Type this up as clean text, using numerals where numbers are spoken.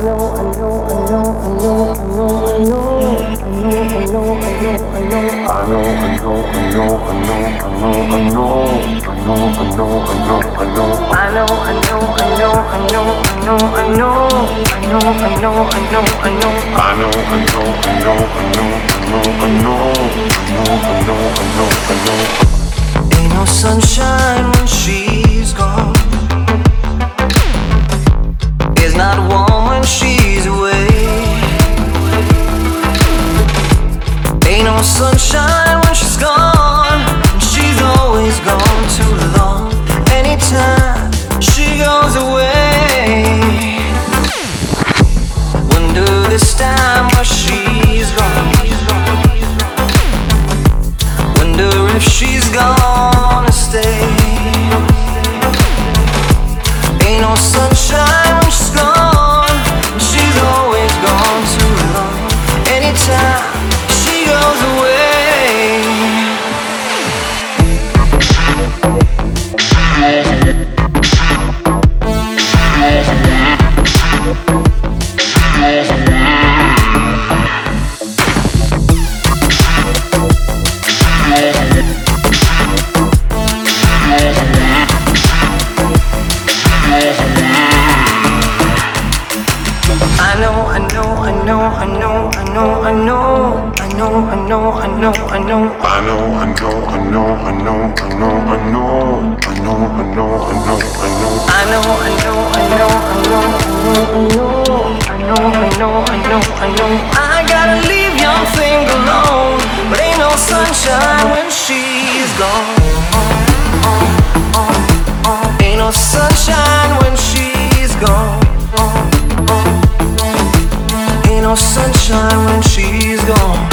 Ain't no sunshine when she's gone. It's not warm when she's away. Ain't no sunshine when she's gone. She's always gone too long. Anytime she goes away, wonder this time where she's gone. Wonder if she's gonna stay. Ain't no sunshine when she's gone. She's always gone too long. Anytime she goes away. I gotta leave young thing alone, but ain't no sunshine when she's gone. Ain't no sunshine when she's gone. Ain't no sunshine when she's gone.